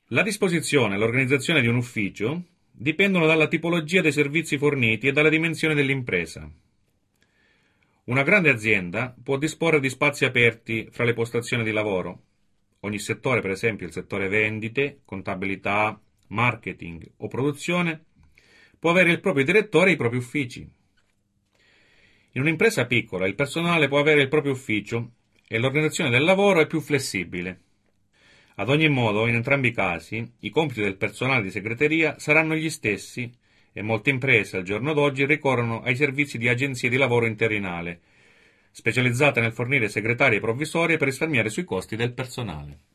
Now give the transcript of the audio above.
La disposizione e l'organizzazione di un ufficio dipendono dalla tipologia dei servizi forniti e dalla dimensione dell'impresa. Una grande azienda può disporre di spazi aperti fra le postazioni di lavoro. Ogni settore, per esempio il settore vendite, contabilità, marketing o produzione, può avere il proprio direttore e i propri uffici. In un'impresa piccola il personale può avere il proprio ufficio e l'organizzazione del lavoro è più flessibile. Ad ogni modo, in entrambi i casi, i compiti del personale di segreteria saranno gli stessi e molte imprese al giorno d'oggi ricorrono ai servizi di agenzie di lavoro interinale, specializzate nel fornire segretarie provvisorie per risparmiare sui costi del personale.